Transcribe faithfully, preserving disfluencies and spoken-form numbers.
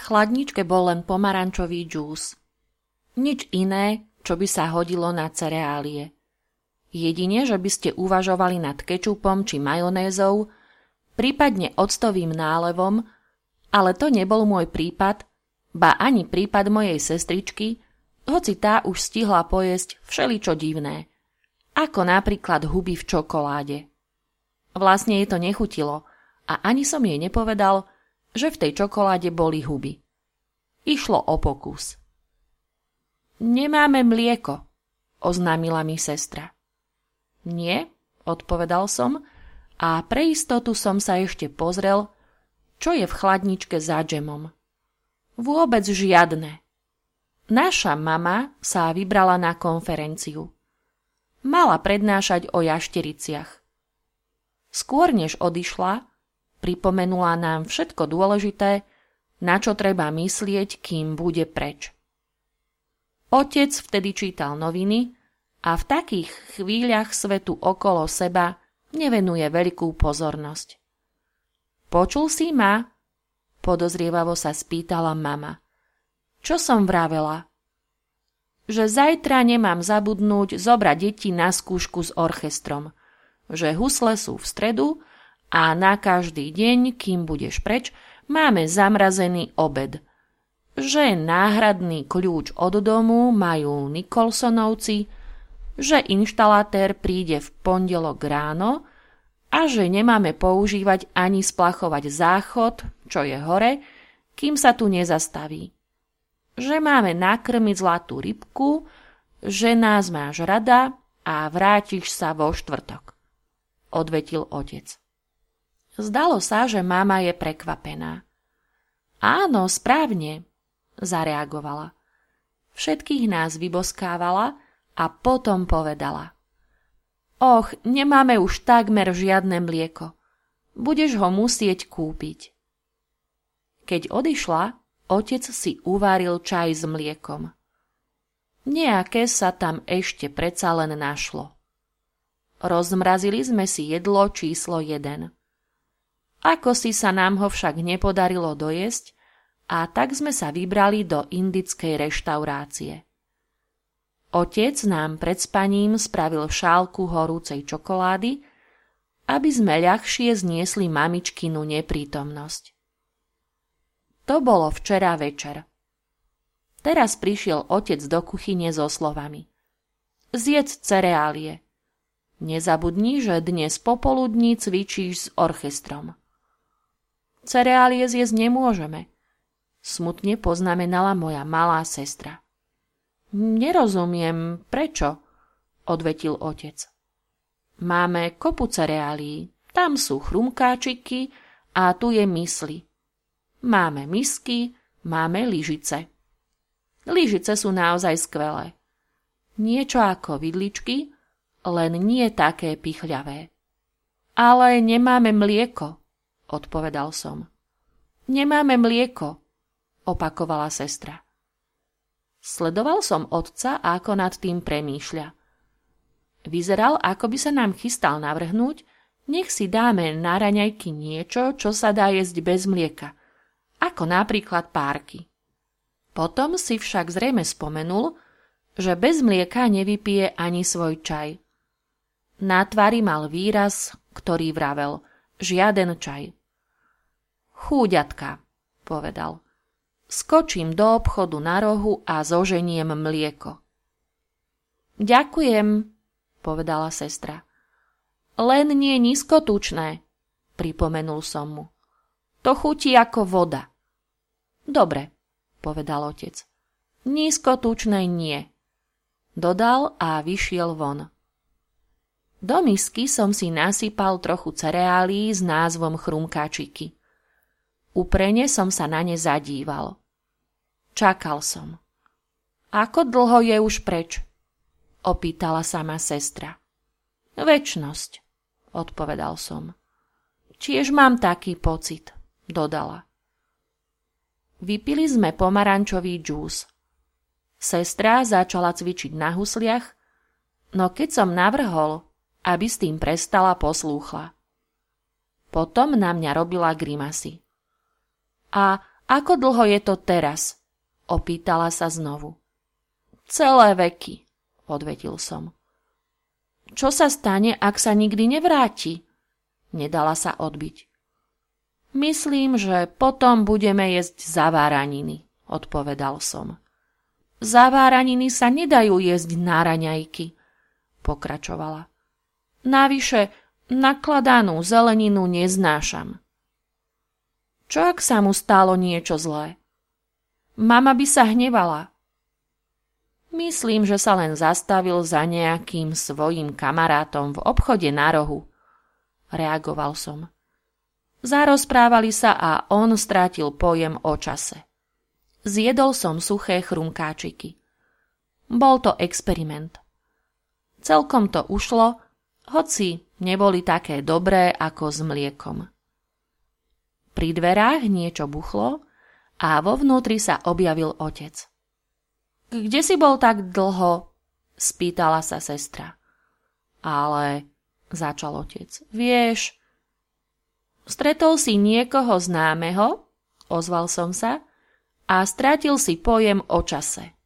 chladničke bol len pomarančový džús. Nič iné, čo by sa hodilo na cereálie. Jedine, že by ste uvažovali nad kečupom či majonézou, prípadne octovým nálevom, ale to nebol môj prípad, ba ani prípad mojej sestričky, hoci tá už stihla pojesť všeličo divné, ako napríklad huby v čokoláde. Vlastne jej to nechutilo a ani som jej nepovedal, že v tej čokoláde boli huby. Išlo o pokus. Nemáme mlieko, oznámila mi sestra. Nie, odpovedal som a pre istotu som sa ešte pozrel, čo je v chladničke za džemom. Vôbec žiadne. Naša mama sa vybrala na konferenciu. Mala prednášať o jaštericiach. Skôr než odišla, pripomenula nám všetko dôležité, na čo treba myslieť, kým bude preč. Otec vtedy čítal noviny a v takých chvíľach svetu okolo seba nevenuje veľkú pozornosť. Počul si ma? Podozrievavo sa spýtala mama. Čo som vravela? Že zajtra nemám zabudnúť zobrať deti na skúšku s orchestrom, že husle sú v stredu a na každý deň, kým budeš preč, máme zamrazený obed, že náhradný kľúč od domu majú Nicholsonovci, že inštalatér príde v pondelok ráno a že nemáme používať ani splachovať záchod, čo je hore, kým sa tu nezastaví. Že máme nakrmiť zlatú rybku, že nás máš rada a vrátiš sa vo štvrtok, odvetil otec. Zdalo sa, že mama je prekvapená. Áno, správne, zareagovala. Všetkých nás vyboskávala a potom povedala. Och, nemáme už takmer žiadne mlieko. Budeš ho musieť kúpiť. Keď odišla, otec si uváril čaj s mliekom. Nejaké sa tam ešte predsa len našlo. Rozmrazili sme si jedlo číslo jeden. Ako si sa nám ho však nepodarilo dojesť, a tak sme sa vybrali do indickej reštaurácie. Otec nám pred spaním spravil šálku horúcej čokolády, aby sme ľahšie zniesli mamičkinu neprítomnosť. To bolo včera večer. Teraz prišiel otec do kuchyne so slovami. Zjedz cereálie. Nezabudni, že dnes popoludní cvičíš s orchestrom. Cereálie zjesť nemôžeme, smutne poznamenala moja malá sestra. Nerozumiem, prečo, odvetil otec. Máme kopu cereálií, tam sú chrumkáčiky a tu je mysli. Máme misky, máme lyžice. Lyžice sú naozaj skvelé. Niečo ako vidličky, len nie také pichľavé. Ale nemáme mlieko, odpovedal som. Nemáme mlieko, opakovala sestra. Sledoval som otca, ako nad tým premýšľa. Vyzeral, ako by sa nám chystal navrhnúť, nech si dáme na raňajky niečo, čo sa dá jesť bez mlieka, ako napríklad párky. Potom si však zrejme spomenul, že bez mlieka nevypije ani svoj čaj. Na tvári mal výraz, ktorý vravel, žiaden čaj. Chúďatka, povedal. Skočím do obchodu na rohu a zoženiem mlieko. Ďakujem, povedala sestra. Len nie nízkotučné, pripomenul som mu. To chutí ako voda. Dobre, povedal otec. Nízkotučné nie. Dodal a vyšiel von. Do misky som si nasypal trochu cereálií s názvom chrumkáčiky. Uprene som sa na ne zadíval. Čakal som. Ako dlho je už preč? Opýtala sa ma sestra. Večnosť, odpovedal som. Tiež mám taký pocit, dodala. Vypili sme pomarančový džús. Sestra začala cvičiť na husliach, no keď som navrhol, aby s tým prestala, poslúchla. Potom na mňa robila grimasy. A Ako dlho je to teraz? Opýtala sa znovu. Celé veky, odvetil som. Čo sa stane, ak sa nikdy nevráti? Nedala sa odbiť. Myslím, že potom budeme jesť zaváraniny, odpovedal som. Zaváraniny sa nedajú jesť na raňajky, pokračovala. Navyše, nakladanú zeleninu neznášam. Čo ak sa mu stalo niečo zlé? Mama by sa hnevala. Myslím, že sa len zastavil za nejakým svojím kamarátom v obchode na rohu. Reagoval som. Zarozprávali sa a on strátil pojem o čase. Zjedol som suché chrumkáčiky. Bol to experiment. Celkom to ušlo, hoci neboli také dobré ako s mliekom. Pri dverách niečo buchlo a vo vnútri sa objavil otec. Kde si bol tak dlho? Spýtala sa sestra. Ale, začal otec, vieš, stretol si niekoho známeho, ozval som sa, a stratil si pojem o čase.